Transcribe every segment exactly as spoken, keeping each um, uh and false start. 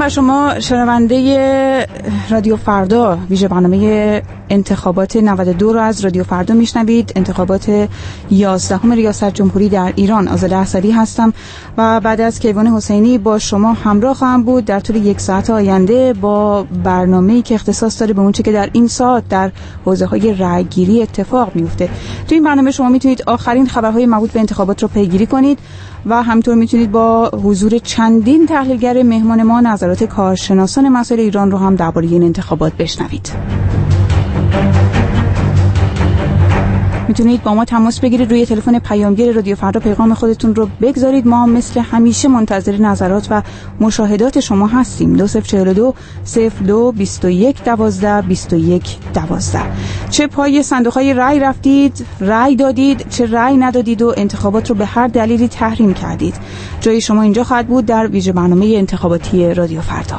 بر شما شنونده رادیو فردا، ویژه برنامه انتخابات نود و دو رو از رادیو فردا میشنوید. انتخابات یازدهم ریاست جمهوری در ایران. آزاده احصری هستم و بعد از کیوان حسینی با شما همراه خواهم بود در طول یک ساعت آینده با برنامه‌ای که اختصاص داره به اون چه که در این ساعت در حوزه‌های رأی‌گیری اتفاق میفته. تو این برنامه شما میتونید آخرین خبرهای مربوط به انتخابات رو پیگیری کنید و همینطور میتونید با حضور چندین تحلیلگر مهمان ما نظرات کارشناسان مسائل ایران رو هم درباره این انتخابات بشنوید. میتونید با ما تماس بگیرید روی تلفن پیامگیر رادیو فردا، پیغام خودتون رو بگذارید. ما مثل همیشه منتظر نظرات و مشاهدات شما هستیم. دو صفر چهل و دو صفر دو بیست و یک دوازده بیست و یک دوازده. چه پای صندوق‌های رأی رفتید، رأی دادید، چه رأی ندادید و انتخابات رو به هر دلیلی تحریم کردید، جای شما اینجا خواهد بود در ویژه برنامه انتخاباتی رادیو فردا.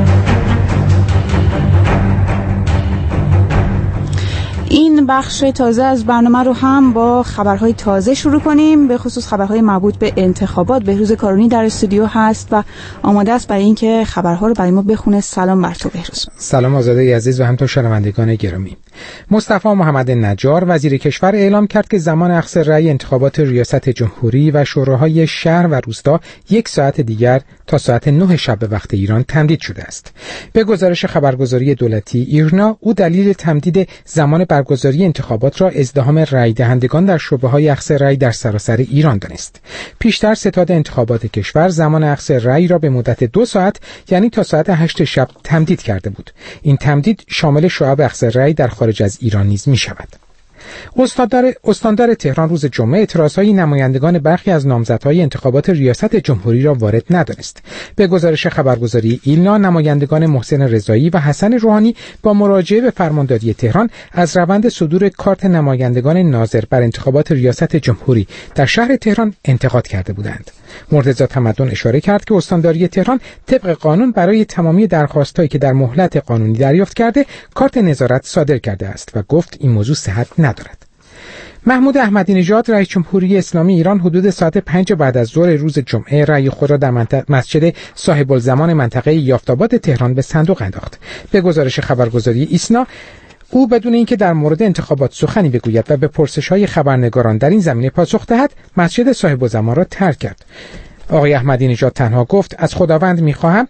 این بخش تازه از برنامه رو هم با خبرهای تازه شروع کنیم، به خصوص خبرهای مربوط به انتخابات. بهروز کارونی در استودیو هست و آماده است برای اینکه خبرها رو برای ما بخونه. سلام بر تو بهروز. سلام آزاده عزیز و همچنین شنوندگان گرامی. مصطفی محمد نجار وزیر کشور اعلام کرد که زمان اخذ رأی انتخابات ریاست جمهوری و شوراهای شهر و روستا یک ساعت دیگر تا ساعت نه شب به وقت ایران تمدید شده است. به گزارش خبرگزاری دولتی ایرنا، او دلیل تمدید زمان برگزاری انتخابات را ازدحام رأی دهندگان در شعبه‌های اخذ رأی در سراسر ایران دانست. پیشتر ستاد انتخابات کشور زمان اخذ رأی را به مدت دو ساعت یعنی تا ساعت هشت شب تمدید کرده بود. این تمدید شامل شعب اخذ رأی در خارج از ایران نیز می شود. استاندار استاندار تهران روز جمعه اعتراضهای نمایندگان برخی از نامزدهای انتخابات ریاست جمهوری را وارد ندانست. به گزارش خبرگزاری ایلنا، نمایندگان محسن رضایی و حسن روحانی با مراجعه به فرمانداری تهران از روند صدور کارت نمایندگان ناظر بر انتخابات ریاست جمهوری در شهر تهران انتقاد کرده بودند. مرتضی تمدن اشاره کرد که استانداری تهران طبق قانون برای تمامی درخواستایی که در مهلت قانونی دریافت کرده کارت نظارت صادر کرده است و گفت این موضوع صحت ندارد. محمود احمدی نژاد رئیس جمهوری اسلامی ایران حدود ساعت پنج بعد از ظهر روز جمعه رأی خود را در مسجد صاحب الزمان منطقه یافت‌آباد تهران به صندوق انداخت. به گزارش خبرگزاری ایسنا، او بدون اینکه در مورد انتخابات سخنی بگوید و به پرسش‌های خبرنگاران در این زمینه پاسخ دهد، مسجد صاحب الزمان را ترک کرد. آقای احمدی نژاد تنها گفت از خداوند می‌خواهم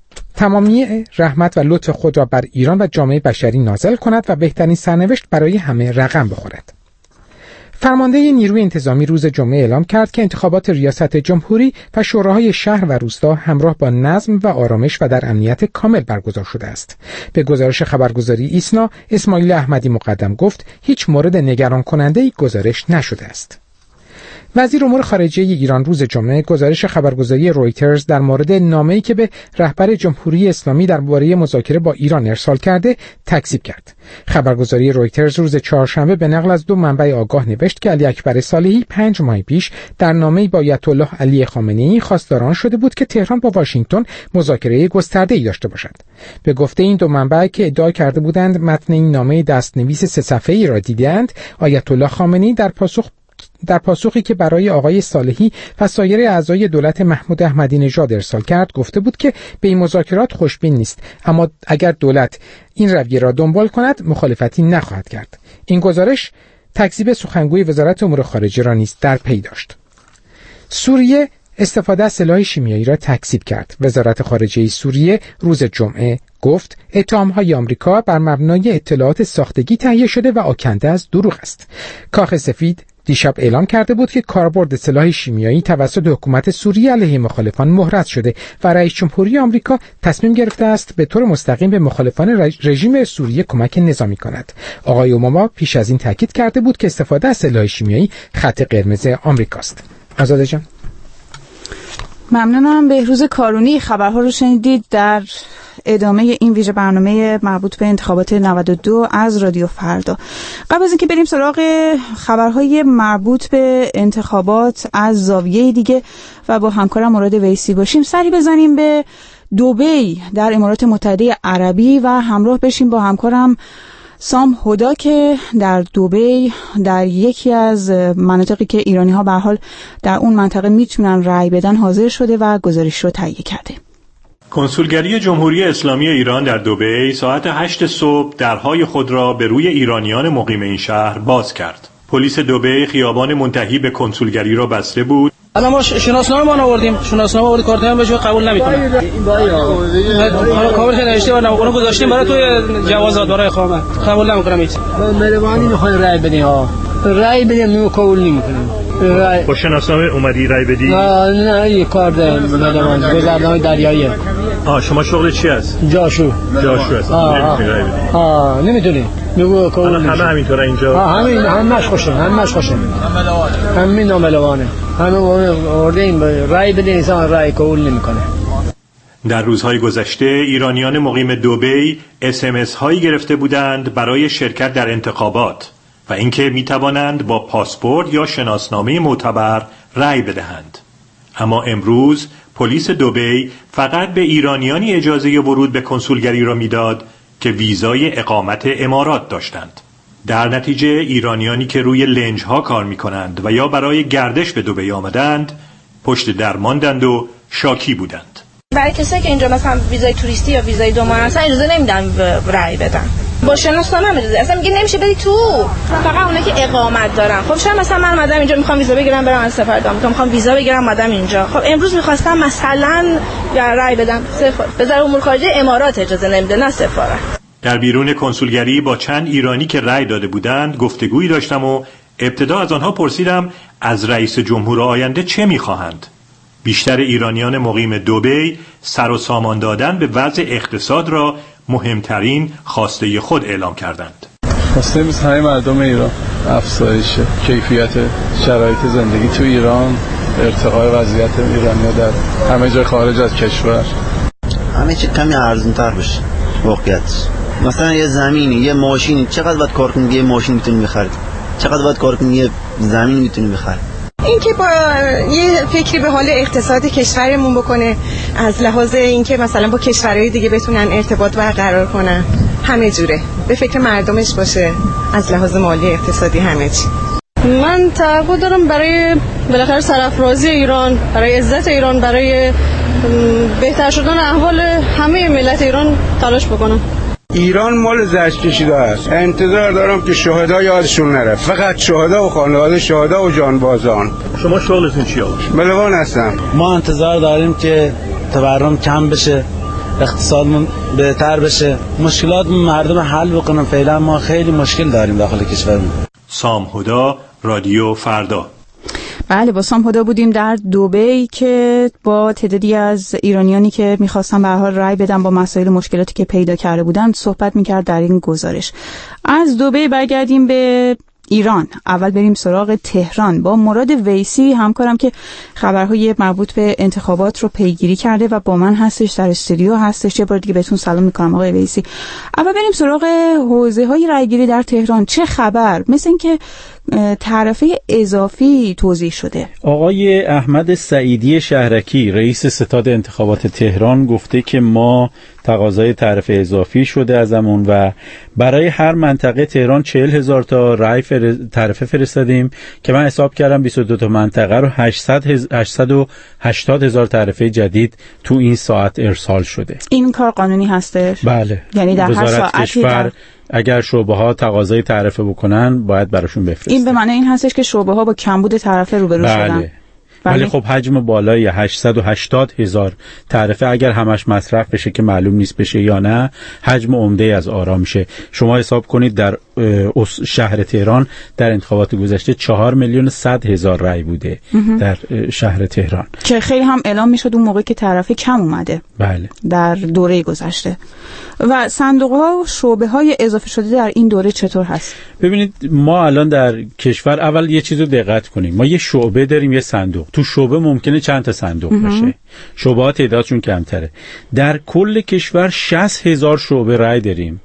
تمامی رحمت و لطف خود را بر ایران و جامعه بشری نازل کند و بهترین سرنوشت برای همه رقم بخورد. فرمانده نیروی انتظامی روز جمعه اعلام کرد که انتخابات ریاست جمهوری و شوراهای شهر و روستا همراه با نظم و آرامش و در امنیت کامل برگزار شده است. به گزارش خبرگزاری ایسنا، اسماعیل احمدی مقدم گفت هیچ مورد نگران کننده‌ای گزارش نشده است. وزیر امور خارجه ایران روز جمعه گزارش خبرگزاری رویترز در مورد نامه‌ای که به رهبر جمهوری اسلامی درباره مذاکره با ایران ارسال کرده تکذیب کرد. خبرگزاری رویترز روز چهارشنبه به نقل از دو منبع آگاه نوشت که علی اکبر صالحی پنج ماه پیش در نامه‌ای با آیت الله علی خامنه‌ای خواستار شده بود که تهران با واشنگتن مذاکره گسترده‌ای داشته باشد. به گفته این دو منبع که ادعا کرده بودند متن این نامه دستنویس سه صفحه‌ای را دیدند، آیت الله خامنه‌ای در پاسخ در پاسخی که برای آقای صالحی و سایر اعضای دولت محمود احمدی نژاد ارسال کرد گفته بود که به این مذاکرات خوشبین نیست، اما اگر دولت این رویه را دنبال کند مخالفتی نخواهد کرد. این گزارش تکذیب سخنگوی وزارت امور خارجه را نیز در پی داشت. سوریه استفاده از سلاح شیمیایی را تکذیب کرد. وزارت خارجه سوریه روز جمعه گفت اتهام‌های آمریکا بر مبنای اطلاعات ساختگی تهیه شده و آکنده از دروغ است. کاخ سفید دیشب اعلام کرده بود که کاربرد سلاح شیمیایی توسط حکومت سوریه علیه مخالفان محرز شده و رئیس جمهوری آمریکا تصمیم گرفته است به طور مستقیم به مخالفان رژیم سوریه کمک نظامی کند. آقای اوباما پیش از این تاکید کرده بود که استفاده از سلاح شیمیایی خط قرمز آمریکاست. آزاده جان. ممنونم. بهروز کارونی، خبرها رو شنیدید در ادامه این ویژه برنامه مربوط به انتخابات نود و دو از رادیو فردا. قبل از اینکه بریم سراغ خبرهای مربوط به انتخابات از زاویه دیگه و با همکارم مراد ویسی باشیم، سری بزنیم به دبی در امارات متحده عربی و همراه بشیم با همکارم سام هدا که در دبی در یکی از مناطقی که ایرانی ها به حال در اون منطقه میتونن رأی بدن حاضر شده و گزارش رو تهیه کرده. کنسولگری جمهوری اسلامی ایران در دبی ساعت هشت صبح درهای خود را به روی ایرانیان مقیم این شهر باز کرد. پلیس دبی خیابان منتهی به کنسولگری را بسته بود. الان ما شناسنامه ما آوردیم، شناسنامه آوردیم، کارت هم بهش قبول نمی‌کنه. این باید حالا کابل که نوشته و اونو گذاشتیم برای توی جوازات برای اقامت. قبول نمی‌کنم هیچ. مهربانی می‌خوایم رأی بدیم ها. رأی بدیم نمی قبول نمی‌کنیم. با شناسنامه اومدی رأی بدی؟ نه نه یه کارت مهربانی گذرنامه دریایی. آ شما شغل چی است؟ جاشو. جاشو است. نمی‌تونی رأی بدی. آ نمی‌تونی. میگو قبول. همه همینطوره اینجا. آ همین همش خوشه، همش خوشه. همین ناملوانه. همه آوردیم رأی بدین انسان رأی قبول نمی‌کنه. در روزهای گذشته ایرانیان مقیم دبی اس ام اس هایی گرفته بودند برای شرکت در انتخابات و اینکه می توانند با پاسپورت یا شناسنامه معتبر رأی بدهند. اما امروز پلیس دبی فقط به ایرانیانی اجازه ورود به کنسولگری را میداد که ویزای اقامت امارات داشتند. در نتیجه ایرانیانی که روی لنج ها کار می کنند و یا برای گردش به دبی آمدند پشت در ماندند و شاکی بودند. برای کسایی که اینجا مثلا ویزای توریستی یا ویزای دو ماه هستن اجازه نمیدن رأی بدن. با شناسنامه میدازه. اصلا میگه نمیشه بدی تو. فقط اونایی که اقامت دارن. خب شما مثلا من اومدم اینجا میخوام ویزا بگیرم برم از سفر آمریکا، میخوام ویزا بگیرم اومدم اینجا. خب امروز میخواستم مثلا رأی بدم صفر. وزارت امور خارجه امارات اجازه نمیده نه سفارت. در بیرون کنسولگری با چند ایرانی که رأی داده بودند گفتگویی داشتم و ابتدا از آنها پرسیدم از رئیس جمهور آینده چه میخواهند. بیشتر ایرانیان مقیم دبی سر و سامان دادن به وضع اقتصاد را مهمترین خواسته خود اعلام کردند. خواسته مثل همه مردم ایران افزایش کیفیت شرایط زندگی تو ایران، ارتقای وضعیت ایرانی‌ها در همه جای خارج از کشور، همه چی کمی ارزان‌تر بشه. واقعیت مثلا یه زمینی، یه ماشینی چقدر باید کار کنی یه ماشین میتونی بخری؟ چقدر باید کار کنی یه زمین میتونی بخری؟ اینکه با یه فکری به حال اقتصاد کشورمون بکنه از لحاظ اینکه مثلا با کشورهای دیگه بتونن ارتباط برقرار کنن، همه جوره به فکر مردمش باشه از لحاظ مالی اقتصادی همه چی. من توقع دارم برای بالاخره سرافرازی ایران، برای عزت ایران، برای بهتر شدن احوال همه ملت ایران تلاش بکنم. ایران مال زشت کشیده است. انتظار دارم که شهدا یادشون نره، فقط شهدا و خانواده شهدا و جانبازان. شما شغلتون چیه؟ ملوان هستم. ما انتظار داریم که تورم کم بشه، اقتصادمون بهتر بشه، مشکلات مردم حل بکنن. فعلا ما خیلی مشکل داریم داخل کشورمون. سام هدا، رادیو فردا. بله با سام هدا بودیم در دبی که با تعدادی از ایرانیانی که میخواستن به هر حال رأی بدن با مسائل مشکلاتی که پیدا کرده بودند صحبت میکرد در این گزارش. از دبی برگردیم به ایران. اول بریم سراغ تهران با مراد ویسی، همکارم که خبرهای مربوط به انتخابات رو پیگیری کرده و با من هستش، در استودیو هستش. یه بار دیگه بهتون سلام میکنم آقای ویسی. اول بریم سراغ حوزه‌های رأیگیری در تهران. چه خبر؟ مثل اینکه تعرفه اضافی توضیح شده. آقای احمد سعیدی شهرکی رئیس ستاد انتخابات تهران گفته که ما تقاضای تعرفه اضافی شده ازمون و برای هر منطقه تهران چهل هزار تا رأی فر... تعرفه فرستادیم که من حساب کردم بیست و دو تا منطقه رو هشتصد و هشتاد هزار تعرفه جدید تو این ساعت ارسال شده. این کار قانونی هستش؟ بله. یعنی در هر ساعتی کشور در... اگر شعبه ها تقاضای تعرفه بکنن باید براشون بفرستن. این به معنی این هستش که شعبه ها با کمبود تعرفه روبرو بله. شدن. ولی خب حجم بالای هشتصد و هشتاد هزار تعرفه اگر همش مصرف بشه که معلوم نیست بشه یا نه، حجم عمده از آرا میشه. شما حساب کنید در شهر تهران در انتخابات گذشته چهار میلیون صد هزار رأی بوده در شهر تهران که خیلی هم اعلام میشد اون موقع که تعرفه کم اومده. بله. در دوره گذشته. و صندوق ها و شعبه های اضافه شده در این دوره چطور هست؟ ببینید ما الان در کشور اول یه چیزو دقت کنیم. ما یه شعبه داریم، یه صندوق. تو شعبه ممکنه چند تا صندوق باشه. شعبه ها تعدادشون کمتره. در کل کشور شصت هزار شعبه رأی داریم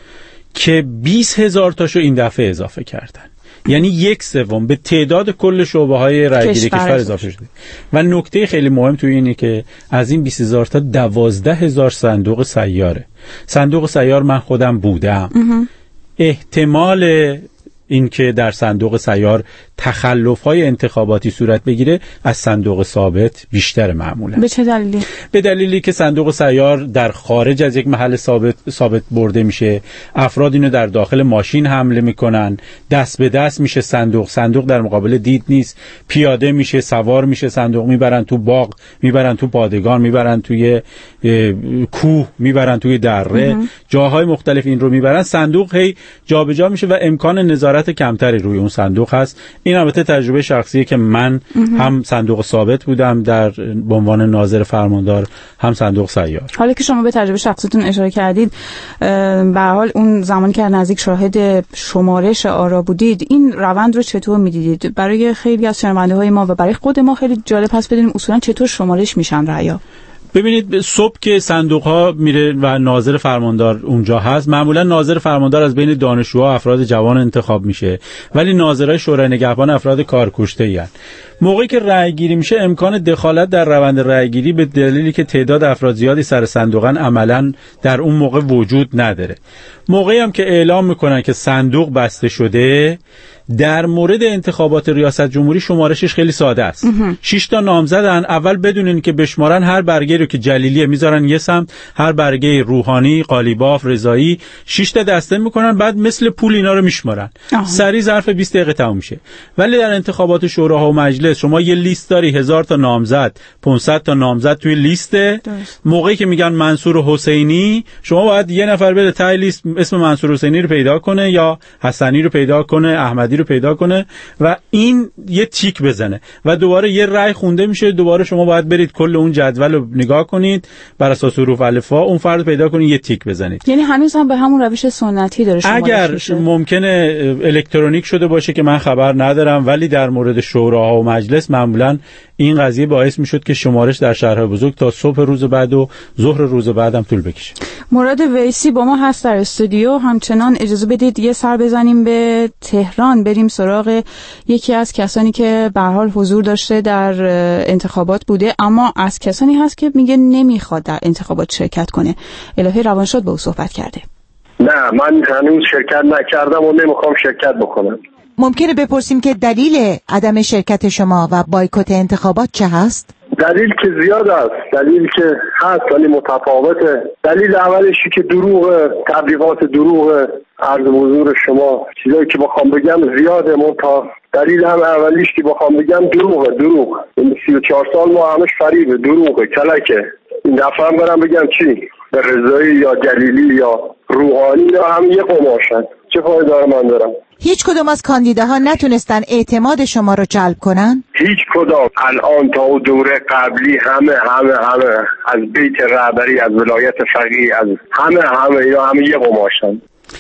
که بیست هزار تاشو این دفعه اضافه کردن. یعنی یک سوم به تعداد کل شعبه های رأیگیری کشور اضافه شده. و نکته خیلی مهم توی اینه که از این بیست هزار تا دوازده هزار صندوق سیاره. صندوق سیار من خودم بودم. احتمال اینکه در صندوق سیار تخلف‌های انتخاباتی صورت بگیره از صندوق ثابت بیشتر معمولا. به چه دلیلی؟ به دلیلی که صندوق سیار در خارج از یک محل ثابت ثابت برده میشه، افراد اینو در داخل ماشین حمله میکنن، دست به دست میشه صندوق، صندوق در مقابل دید نیست، پیاده میشه، سوار میشه صندوق، میبرن تو باغ، میبرن تو پادگان، میبرن توی کوه، میبرن توی دره، جاهای مختلف این رو میبرن. صندوق هی جابجا میشه و امکان نظارت کمتری روی اون صندوق هست. این البته تجربه شخصیه که من هم صندوق ثابت بودم در به عنوان ناظر فرماندار، هم صندوق سیار. حالا که شما به تجربه شخصیتون اشاره کردید، به هر حال اون زمانی که نزدیک شاهد شمارش آرا بودید، این روند رو چطور میدیدید؟ برای خیلی از شنونده های ما و برای خود ما خیلی جالب هست بدونیم اصولا چطور شمارش میشن رأیا. ببینید، صبح که صندوق ها میره و ناظر فرماندار اونجا هست، معمولا ناظر فرماندار از بین دانشجوها افراد جوان انتخاب میشه، ولی ناظرای شورای نگهبان افراد کارکشته اند. موقعی که رأی گیری میشه امکان دخالت در روند رأی گیری به دلیلی که تعداد افراد زیادی سر صندوقن عملا در اون موقع وجود نداره. موقعی هم که اعلام میکنن که صندوق بسته شده، در مورد انتخابات ریاست جمهوری شمارشش خیلی ساده است. شش تا نامزدن، اول بدونین که بشمارن، هر برگه رو که جلیلیه میذارن یه سمت، هر برگه روحانی، قالیباف، رضایی، شش تا دسته میکنن، بعد مثل پول اینا رو میشمارن. سریع ظرف بیست دقیقه تموم میشه. ولی در انتخابات شوراها و مجلس شما یه لیست داری، هزار تا نامزد، پانصد تا نامزد توی لیسته. موقعی که میگن منصور حسینی، شما باید یه نفر بره ته لیست اسم منصور حسینی رو پیدا کنه یا حسنی رو پیدا کنه، احمدی رو پیدا کنه و این یه تیک بزنه و دوباره یه رأی خونده میشه. دوباره شما باید برید کل اون جدول رو نگاه کنید، بر اساس حروف الفا اون فرد پیدا کنید، یه تیک بزنید. یعنی هنوز هم به همون روش سنتی داره شما؟ اگر ممکنه الکترونیک شده باشه که من خبر ندارم، ولی در مورد شوراها و مجلس معمولا این قضیه باعث میشد که شمارش در شهرهای بزرگ تا صبح روز بعد و ظهر روز بعدم طول بکشه. مراد ویسی با ما هست در استودیو. همچنان اجازه بدید یه سر بزنیم به تهران، بریم سراغ یکی از کسانی که به هر حال حضور داشته در انتخابات بوده، اما از کسانی هست که میگه نمیخواد در انتخابات شرکت کنه. الهی روانشاد با او صحبت کرده. نه، من هنوز شرکت نکردم و نمیخوام شرکت بکنم. ممکنه بپرسیم که دلیل عدم شرکت شما و بایکوت انتخابات چه هست؟ دلیل که زیاد است، دلیل که هست ولی متفاوته. دلیل اولشی که دروغ، تبلیغات دروغ، عرض حضور شما چیزایی که بخوام بگم زیاده، منتها دلیل هم اولیش که بخوام بگم دروغه. دروغ این سی و چهار سال ما همش فریبه، دروغه، کلکه. این دفعه هم برم بگم چی؟ به رضایی یا جلیلی یا روحانی یا هم یه قماشن، چه فایده داره من دارم؟ هیچ کدوم از کاندیداها نتونستن اعتماد شما رو جلب کنن؟ هیچ کدام. الان تا دوره قبلی همه همه همه از بیت رهبری، از ولایت فقیه، از همه همه اینا همه یه قماشن.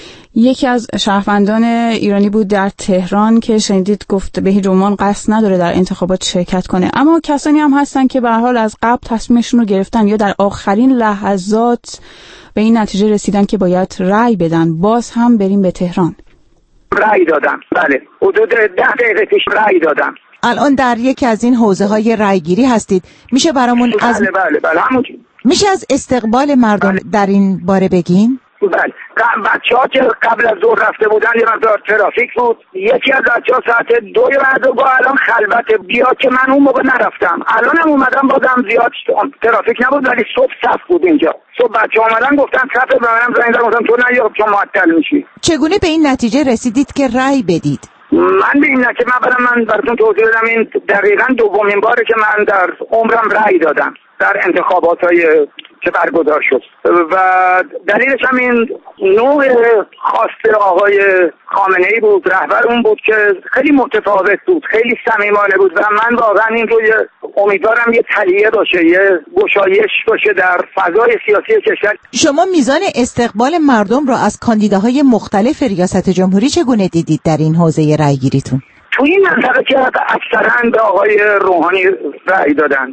یکی از شهروندان ایرانی بود در تهران که شنیدید گفت به هیچ عنوان قصد نداره در انتخابات شرکت کنه، اما کسانی هم هستن که به هر حال از قبل تصمیمشون رو گرفتن یا در آخرین لحظات به این نتیجه رسیدن که باید رأی بدن. باز هم بریم به تهران. رأی دادم، بله، حدود ده دقیقه پیش رأی دادم. الان در یکی از این حوزه های رأیگیری هستید. میشه برامون بله از بله بله همونجوری میشه از استقبال مردم بله. در این باره بگین؟ بله، بچه‌ها که قبل از ظهر رفته بودن یه مقدار ترافیک بود. یکی از بچه‌ها ساعت دوی بعد گفت الان خلوته، بیا، که من اون موقع نرفتم. الانم اومدم بازم زیاد ترافیک نبود، ولی صبح صف بود اینجا. صبح بچه‌ها اومدن گفتن صف به منم زنگ زدن گفتم تو نیا چون معطل میشی. چگونه به این نتیجه رسیدید که رأی بدید؟ من به این نتیجه من من براتون توضیح بدم، این دقیقاً دومین باره که من در عمرم رأی دادم در انتخابات‌های که برگزار شد و دلیلش هم این نوع خواست آقای خامنه‌ای بود، رهبر اون بود، که خیلی متفاوت بود، خیلی صمیمانه بود و من واقعا این رو امیدوارم یه تلیه باشه، یه گشایش باشه در فضای سیاسی کشور. شما میزان استقبال مردم را از کاندیداهای مختلف ریاست جمهوری چگونه دیدید در این حوزه رأیگیریتون؟ تو این منطقه که اکثرا به آقای روحانی رأی دادن.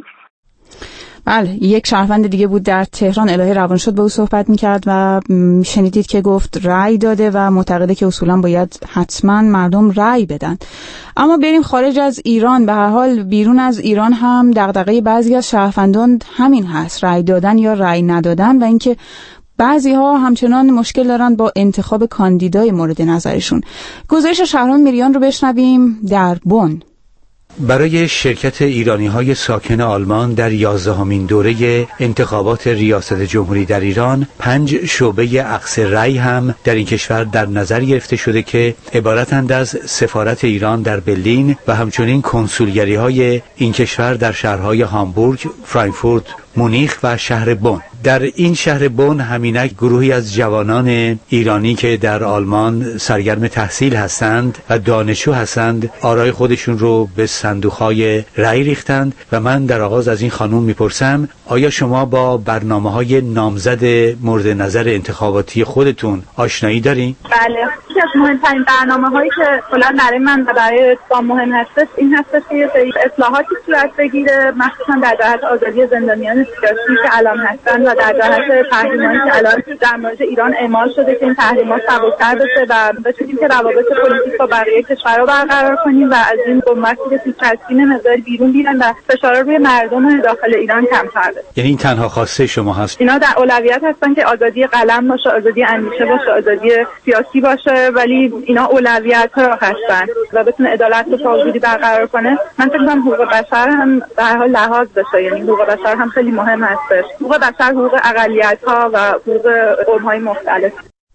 بله، یک شهروند دیگه بود در تهران، الهی روانشاد با او صحبت میکرد و شنیدید که گفت رأی داده و معتقده که اصولا باید حتما مردم رأی بدن. اما بریم خارج از ایران. به هر حال بیرون از ایران هم دغدغه بعضی از شهروندان همین هست، رأی دادن یا رأی ندادن، و اینکه بعضی ها همچنان مشکل دارن با انتخاب کاندیدای مورد نظرشون. گزارش شهرام میریان رو بشنویم در بن. برای شرکت ایرانی‌های ساکن آلمان در یازدهمین دوره انتخابات ریاست جمهوری در ایران، پنج شعبه اخذ رأی هم در این کشور در نظر گرفته شده که عبارتند از سفارت ایران در برلین و همچنین کنسولگری‌های این کشور در شهرهای هامبورگ، فرانکفورت، مونیخ و شهر بن. در این شهر بن همینک گروهی از جوانان ایرانی که در آلمان سرگرم تحصیل هستند و دانشجو هستند آرای خودشون رو به صندوق‌های رأی ریختند و من در آغاز از این خانم میپرسم آیا شما با برنامه‌های نامزد مورد نظر انتخاباتی خودتون آشنایی دارین؟ بله، یکی از مهمترین برنامه‌هایی که کلا برای من و برای اسلام مهم هست این هست که یه سری اصلاحاتی صورت بگیره، مخصوصا در جهت آزادی زندانیان سیاسی که الان هستن و در جهت تحریمایی که الان در مورد ایران اعمال شده که این تحریمات سبک‌تر بشه و بتونیم که روابط پلیتیک با بقیه کشورها برقرار کنیم و از این گمبتی که پیش چسبین مقداری بیرون بیرن و فشار روی مردم داخل ایران کمتر بشه. یعنی این تنها خواسته شما هست؟ اینا در اولویت هستن که آزادی قلم باشه، آزادی اندیشه باشه، آزادی سیاسی باشه، ولی اینا اولویت‌ها هستن و بتونه عدالت و تعادلی برقرار کنه. من فکر می‌کنم حقوق بشر هم به هر حال لحاظ بشه، یعنی حقوق بشر هم خیلی مهم هستش. حقوق بشر، حقوق اقلیت‌ها و حقوق قوم‌های مختلف.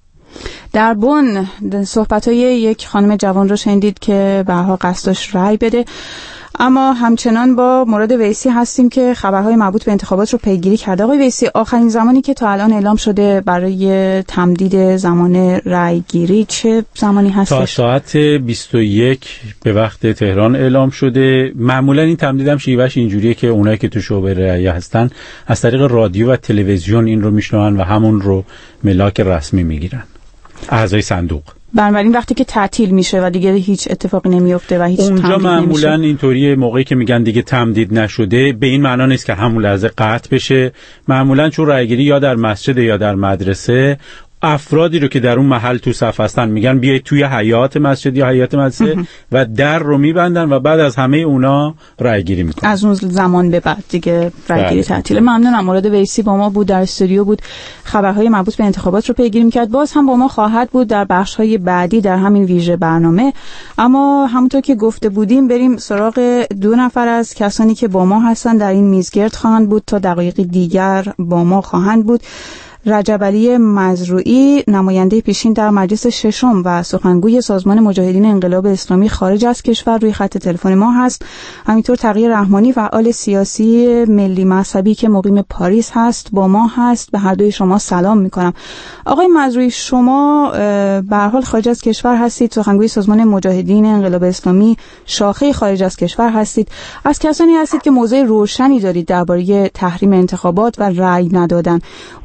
در بن صحبت‌های یک خانم جوان رو شنیدید که به هر حال قصد داشت رأی بده، اما همچنان با مراد ویسی هستیم که خبرهای مربوط به انتخابات رو پیگیری کرده. آقای ویسی، آخرین زمانی که تا الان اعلام شده برای تمدید زمان رأی گیری چه زمانی هستش؟ تا ساعت بیست و یک به وقت تهران اعلام شده. معمولا این تمدید هم شیوهش اینجوریه که اونایی که تو شعبه رأی هستن از طریق رادیو و تلویزیون این رو میشنون و همون رو ملاک رسمی میگیرن اعضای صندوق. بنابراین وقتی که تعطیل میشه و دیگه هیچ اتفاقی نمیفته و هیچ اونجا معمولا اینطوریه، موقعی که میگن دیگه تمدید نشده به این معنا نیست که همون لحظه قطع بشه. معمولا چون رأیگیری یا در مسجد یا در مدرسه، افرادی رو که در اون محل تو صف هستن میگن بیایید توی حیات مسجد یا حیات مدرسه و در رو میبندن و بعد از همه اونا رأی گیری میکنن. از اون زمان به بعد دیگه رأی گیری تعطیله. ممنونم. مراد ویسی با ما بود، در استودیو بود، خبرهای مربوط به انتخابات رو پیگیری میکرد. باز هم با ما خواهد بود در بخش‌های بعدی در همین ویژه برنامه. اما همونطور که گفته بودیم بریم سراغ دو نفر از کسانی که با ما هستن در این میزگرد خواهند بود، تا دقایقی دیگر با ما خواهند بود. رجب علی مزروعی، نماینده پیشین در مجلس ششم و سخنگوی سازمان مجاهدین انقلاب اسلامی خارج از کشور، روی خط تلفن ما هست. همینطور تقی رحمانی، فعال سیاسی ملی مذهبی که مقیم پاریس هست، با ما هست. به هر دوی شما سلام میکنم. آقای مزروعی، شما به هر حال خارج از کشور هستید، سخنگوی سازمان مجاهدین انقلاب اسلامی شاخه خارج از کشور هستید، از کسانی هستید که موضع روشنی دارید درباره تحریم انتخابات و رأی ندادن.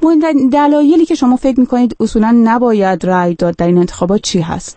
دلایلی که شما فکر میکنید اصولا نباید رأی داد در این انتخابات چی هست؟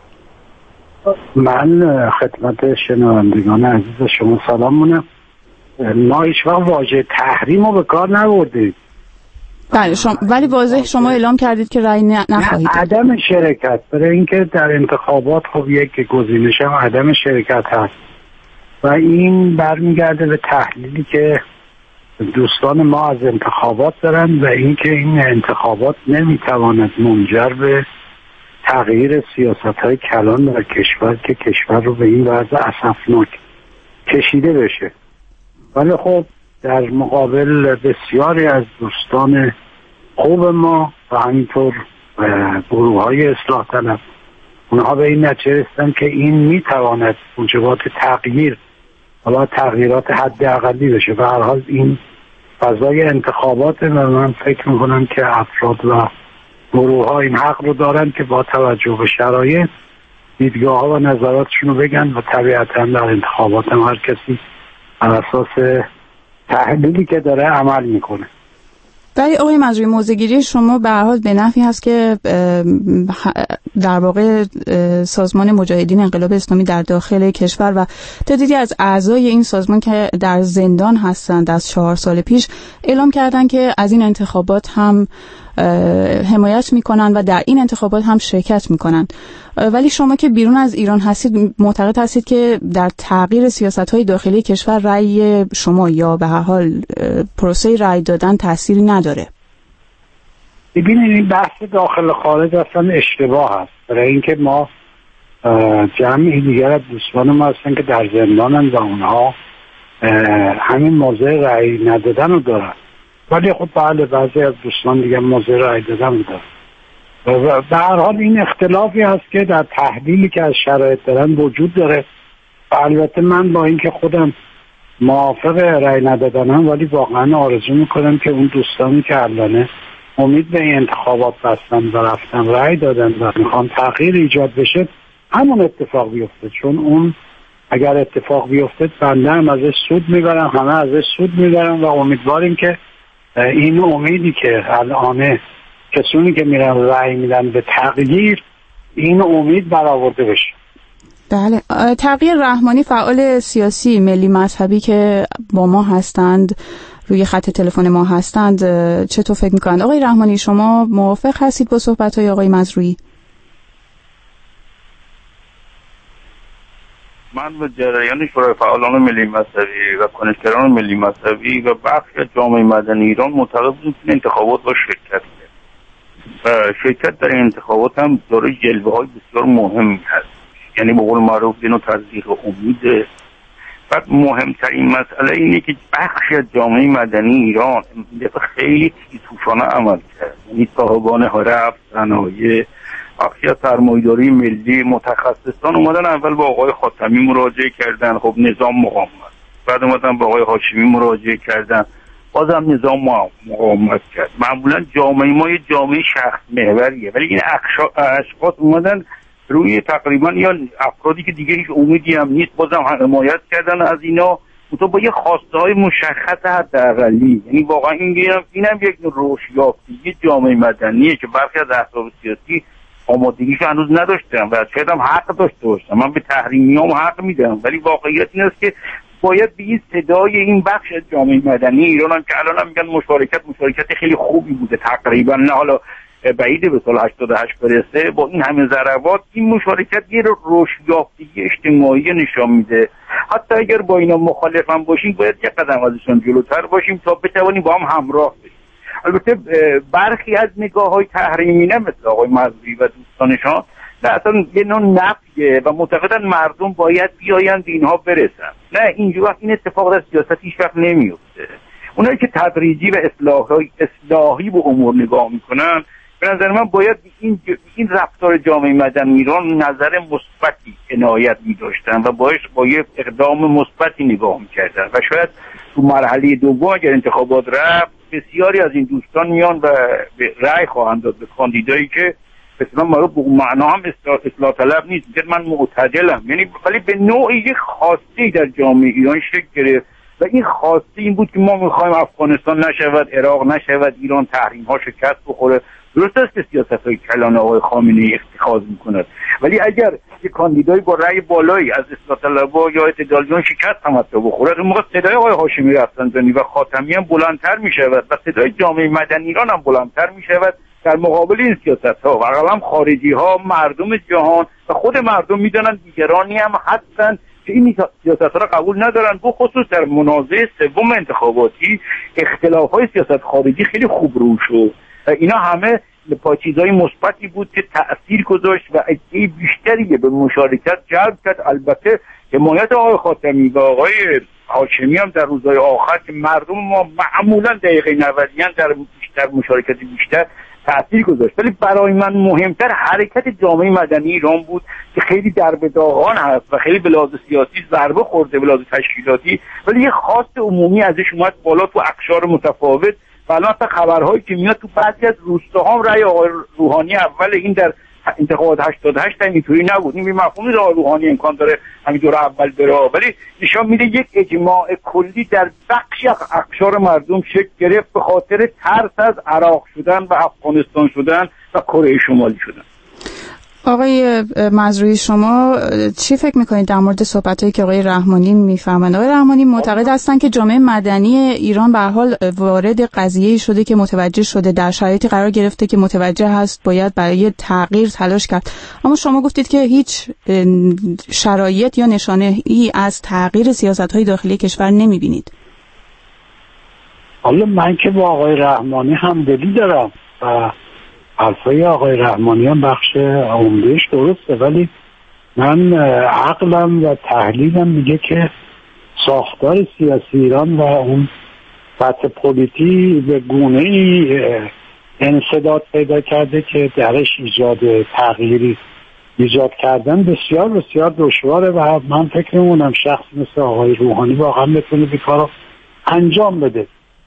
من خدمت شنوندگان عزیز شما سلام مونم. ما هیچ وقت واژه تحریم رو به کار نبردید. بله شما، ولی واضح شما اعلام کردید که رأی نخواهید داد. عدم شرکت، برای اینکه در انتخابات خب یک گزینش هم عدم شرکت هست و این برمیگرده به تحلیلی که دوستان ما از انتخابات دارن و اینکه این انتخابات نمیتواند منجر به تغییر سیاست‌های کلان در کشور که کشور رو به این وضع اسفناک کشیده بشه. ولی خب در مقابل بسیاری از دوستان خوب ما و همینطور گروه‌های اصلاح طلب، اونها به این نتیجه رسیدن که این میتواند موجبات تغییر، حالا تغییرات حداقلی بشه. به هر حال این فضای انتخابات و من فکر میکنم که افراد و گروه ها این حق رو دارن که با توجه به شرایط دیدگاه ها و نظراتشون رو بگن و طبیعتا در انتخابات هم هر کسی بر اساس تحلیلی که داره عمل میکنه. ولی آقای مزروعی، موضع‌گیری شما به هر حال به نفعی هست که در واقع سازمان مجاهدین انقلاب اسلامی در داخل کشور و تعدادی از اعضای این سازمان که در زندان هستند از چهار سال پیش اعلام کردن که از این انتخابات هم حمایت میکنن و در این انتخابات هم شرکت میکنن. ولی شما که بیرون از ایران هستید معتقد هستید که در تغییر سیاست‌های داخلی کشور رأی شما یا به هر حال پروسه رأی دادن تأثیری نداره؟ ببینید این بحث داخل خارج اصلا اشتباه هست، برای اینکه ما جمعی دیگر از دوستان ما هستن که در زندانن و اونها همین موضع رأی ندادن رو دارن، ولی خب بله بعضی از دوستان دیگه موضع رأی دادن رو دارن. و به هر حال این اختلافی هست که در تحلیلی که از شرایط دارن وجود داره. و البته من با اینکه خودم موافق رأی ندادنم، ولی واقعا آرزو میکنم که اون دوستانی که الان امید به این انتخابات بستن و رفتن رأی دادن و میخوان تغییر ایجاد بشه همون اتفاق بیفته، چون اون اگر اتفاق بیفته بنده هم ازش سود میبرم، همه ازش سود میبرم و امیدواریم که این امیدی که الان کسانی که میرن رأی میدن به تغییر این امید برآورده بشه. بله. تغییر رحمانی فعال سیاسی ملی مذهبی که با ما هستند، روی خط تلفن ما هستند، چطور فکر میکنند؟ آقای رحمانی شما موافق هستید با صحبت‌های آقای مزروعی؟ من به جریان شورای فعالان ملی مذهبی و کنشگران ملی مذهبی و بخش از جامعه مدنی ایران معتقد بودیم که انتخابات با شرکت و شرکت در این انتخابات هم داره جلوه‌های بسیار مهمی هست، یعنی به قول معروف اینو تزریق امیده. بعد مهمترین مسئله اینه که بخش از جامعه مدنی ایران خیلی تیزهوشانه عمل کرد، یعنی صاحبان حرف، صنایع، بخشی از سرمایه‌داری ملی، متخصصان اومدن اول با آقای خاتمی مراجعه کردن، خب نظام مقاومت، بعد اومدن با آقای هاشمی مراجعه کردن، بازم نظام مقاومت کرد. معمولا جامعه ما یه جامعه شخص محوریه، ولی این اشخاص اومدن روی تقریبا یا افرادی که دیگه هیچ امیدی هم نیست بازم حمایت کردن از اینا، تو با یه خواسته های مشخص حداقلی. یعنی واقعا این اینم یک رشدیابی جامعه مدنیه که برخی از احزاب سیاسی آمادگیش هنوز نداشتن و شاید هم حق داشته باشن. من به تحریمیام حق میدم، ولی واقعیت این است که باید به این صدای این بخش از جامعه مدنی ایران هم که الان هم میگن مشارکت مشارکت خیلی خوبی بوده، تقریبا نه حالا بعیده به سال هشتاد و هشت برسه، با این همه ضربات این مشارکت یه رشدیافتگی اجتماعی نشان میده. حتی اگر با اینا مخالف هم باشیم باید یک قدم ازشون جلوتر باشیم تا بتوانیم با هم همراه بشیم. البته برخی از نگاه‌های تحریمینه مثل آقای مزروعی و دوستانشان نه اصلا یه نوع نفیه و معتقدن مردم باید بیایند اینها برسن. نه اینجور وقت این اتفاق در سیاست هیچ وقت نمیفته. اونایی که تدریجی و اصلاحی اصلاحی به امور نگاه میکنن به نظر من باید این این رفتار جامعه مدنی ایران نظر مثبتی عنایت می‌داشتن و باید با یک اقدام مثبتی نگاه می‌کردن و شاید تو مرحله دوم اگر انتخابات رفت بسیاری از این دوستان میان و به رأی خواهند داد به کاندیدایی که مثلا ما رو به معنا هم اصلاح طلب نیست، میگه من معتدلم، یعنی ولی به نوعی یک خواسته در جامعه ایران شکل گرفت و این خواسته این بود که ما می‌خوایم افغانستان نشود، عراق نشود، ایران تحریم‌ها شکست بخوره. درست است که سیاست‌های کلان آقای خامنه‌ای اتخاذ می‌کند، ولی اگر یک کاندیدایی با رأی بالایی از اصلاح طلب‌ها یا اعتدالیون شکست هم حتی بخورد، اون موقع صدای آقای هاشمی رفسنجانی و خاتمی هم بلندتر می‌شود و صدای جامعه مدنی ایران هم بلندتر می‌شود در مقابل این سیاست‌ها و اقلا خارجی‌ها، مردم جهان و خود مردم می‌دانند دیگرانی هم هستند که این سیاست‌ها را قبول ندارن. به خصوص در منازعه سوم انتخاباتی اختلاف‌های سیاست خارجی خیلی خوب رو شد. اینا همه پاچیزهای مثبتی بود که تأثیر گذاشت و عده بیشتری به مشارکت جلب کرد. البته حمایت آقای خاتمی و آقای هاشمی هم در روزهای آخر که مردم ما معمولا دقیقه نودیان در بیشتر مشارکت بیشتر تأثیر گذاشت، ولی برای من مهمتر حرکت جامعه مدنی ایران بود که خیلی در بداغان هست و خیلی به لحاظ سیاسی ضربه خورده، به لحاظ تشکیلاتی، ولی یه خواست عمومی ازش اومد بالا تو اقشار متفاوت. الان خبرهایی که میاد تو بعضی از روستاها هم رأی آقای روحانی اول این در انتخابات هشتاد و هشت اینطوری نبود. این به مفهوم آقای روحانی امکان داره همینطور اول بره، ولی نشان میده یک اجماع کلی در بخشی اقشار مردم شکل گرفت به خاطر ترس از عراق شدن و افغانستان شدن و کره شمالی شدن. آقای مزروعی شما چی فکر میکنید در مورد صحبتایی که آقای رحمانی میفرمایند؟ آقای رحمانی معتقد هستند که جامعه مدنی ایران به هر حال وارد قضیه‌ای شده که متوجه شده، در شرایطی قرار گرفته که متوجه هست باید برای تغییر تلاش کرد، اما شما گفتید که هیچ شرایط یا نشانه ای از تغییر سیاست‌های داخلی کشور نمیبینید. حالا من که با آقای رحمانی همدلی دارم، و حرفای آقای رحمانیان بخش عمدهش درسته، ولی من عقلم و تحلیلم میگه که ساختار سیاسی ایران و اون سطح پلیتی به گونه‌ای انسداد پیدا کرده که درش ایجاد تغییری ایجاد کردن بسیار بسیار دشواره و من فکر می‌کنم شخص مثل آقای روحانی واقعا بتونه این کارو انجام بده.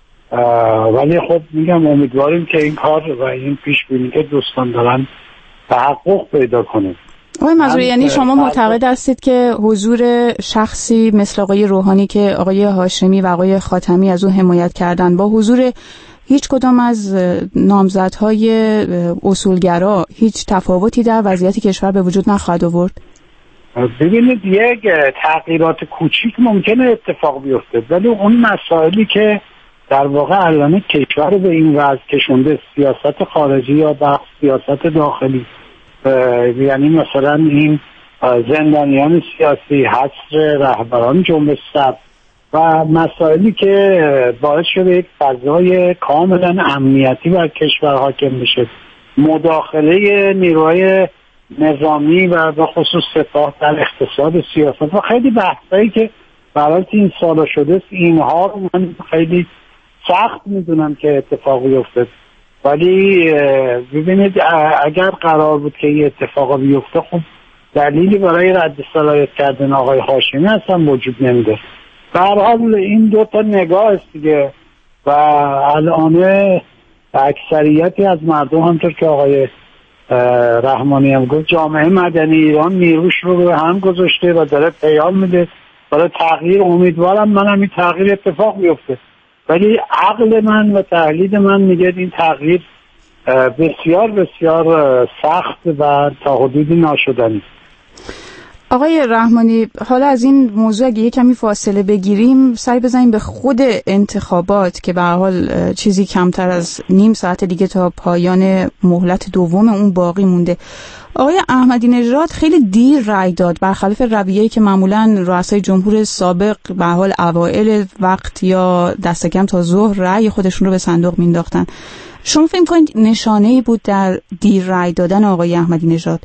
ولی خب میگم امیدواریم که این کار و این پیش‌بینی که دوستان دارن تحقق پیدا کنه. آقای منظوری، یعنی شما معتقد هستید که حضور شخصی مثل آقای روحانی که آقای هاشمی و آقای خاتمی از او حمایت کردن با حضور هیچ کدام از نامزدهای اصولگرا هیچ تفاوتی در وضعیت کشور به وجود نخواهد آورد؟ ببینید یک تغییرات کوچیک ممکنه اتفاق بیفته، ولی اون مسائلی که در واقع الان کشور رو به این وضع کشونده، سیاست خارجی یا بخش سیاست داخلی، یعنی مثلا این زندانیان سیاسی، حصر رهبران جنبش سبز و مسائلی که باعث شده یک فضای کاملا امنیتی بر کشور حاکم بشه، مداخله نیروهای نظامی و به خصوص سپاه در اقتصاد سیاست و خیلی بحثایی که برای این سالا شده، اینها رو من خیلی سخت میدونم که اتفاق بیفته. ولی ببینید اگر قرار بود که این اتفاق بیفته، خب دلیلی برای رد صلاحیت کردن آقای هاشمی اصلا وجود نمیده. به هر حال این دو تا نگاه است دیگه و الان اکثریتی از مردم همطور که آقای رحمانی هم گفت، جامعه مدنی ایران نیروش رو به هم گذاشته و داره پیام میده برای تغییر. امیدوارم منم این تغییر اتفاق بیفته، ولی عقل من و تحلیل من میگه این تغییر بسیار بسیار سخت و تا حدودی ناشدنی. آقای رحمانی، حالا از این موضوع اگه یه کمی فاصله بگیریم، سعی بزنیم به خود انتخابات که به هر حال چیزی کمتر از نیم ساعت دیگه تا پایان مهلت دوم اون باقی مونده. آقای احمدی نژاد خیلی دیر رأی داد، برخلاف رویه‌ای که معمولاً رؤسای جمهور سابق به حال اوایل وقت یا دست کم تا ظهر رأی خودشون رو به صندوق مینداختن. شما فکر کنید نشانه‌ای بود در دیر رأی دادن آقای احمدی نژاد؟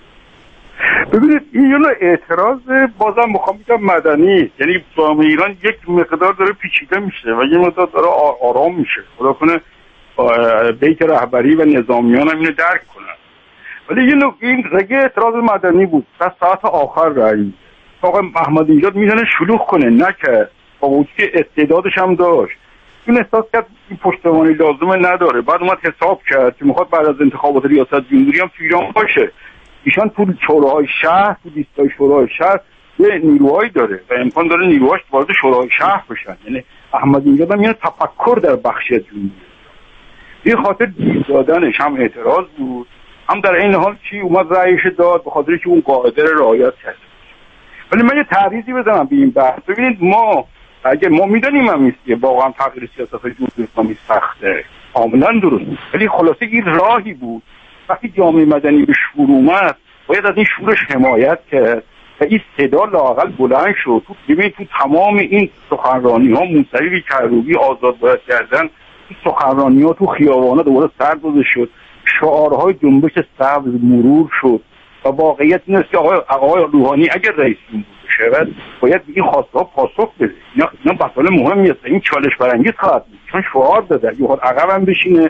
ببینید این یه نوع اعتراض بازم میخوام بگم مدنی، یعنی جامعه ایران یک مقدار داره پیچیده میشه و یه مقدار داره آرام میشه. خدا کنه بیت رهبری و نظامیان هم اینو درک کنن. ولی یه نوع این رگه اعتراض مدنی بود. تا ساعت آخر رأی آقای احمدی نژاد میزنه شلوغ کنه، نکرد. با وجودی که استعدادش هم داشت، این احساس کرد این پشتوانی لازمه نداره. بعد اومد حساب کرد که میخواد بعد از انتخابات ریاست جمهوری هم تو ایران باشه. ایشان تو شوراهای شهر، تو لیستای شورای شهر یه نیروهایی داره و امکان داره نیروهاش وارد شورای شهر بشن. یعنی احمدی نژاد هم یه تفکر در بخشی از جمهوری. این خاطر دیر دادنش هم اعتراض بود، هم در این حال چی اومد رأیش داد به خاطر که اون قاعده رو رعایت کرد. ولی من یه تعریضی بزنم به این بحث. ببینید ما اگه ما میدونیم هم نیست که واقعا تغییر سیاست جمهوری اسلامی سخته، کاملا درست، ولی خلاصه این راهی بود. وقتی جامعه مدنی به شور اومد باید از این شورش حمایت کرد و این صدا لااقل بلند شد. ببینید تو تمام این سخنرانی ها موسوی کروبی آزاد باید کردن، تو سخنرانی ها تو خیابانا دوباره سر گذاشته شد، شعارهای جنبش سبز مرور شد و واقعیت این است که آقای آقای روحانی اگر رئیس جمهور بشه باید به این خواسته ها پاسخ بده. اینا اینا مسئله مهمی است، این چالش برانگیز خواهد بود چون شعار داده. یه خود عقب هم بشینه.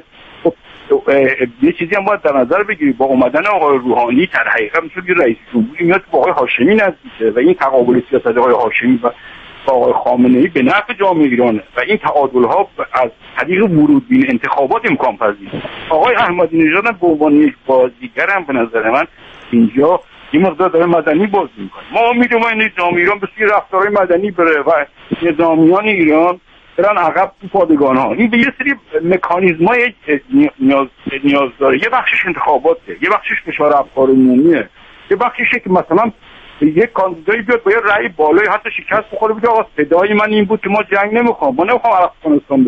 یه چیزی هم باید در نظر بگیرید، با اومدن آقای روحانی در حقیقت میشه که رئیس جمهوری میاد با آقای هاشمی نزدیکه و این تقابل سیاست آقای هاشمی و آقای خامنه‌ای به نفع جامعه ایرانه و این تعادل ها از طریق ورود به انتخابات امکان پذیره. آقای احمدی نژاد به عنوان یک بازیگر هم به نظر من اینجا یه مقدار داره مدنی بازی میکنه. ما میدونیم این جامعه ایران به سوی رفتارهای مدنی بره و نظامیان ایران برن عقب تو پادگان ها. این به یه سری مکانیزمای نیاز نیاز داره. یه بخشش انتخاباته، یه بخشش فشار افکار عمومیه، یه بخشش که مثلا یک کاندیدایی بیاد با یه رأی بالای حتی شکست بخوره بگه آقا صدای من این بود که ما جنگ نمیخوام، ما نمیخوام افغانستان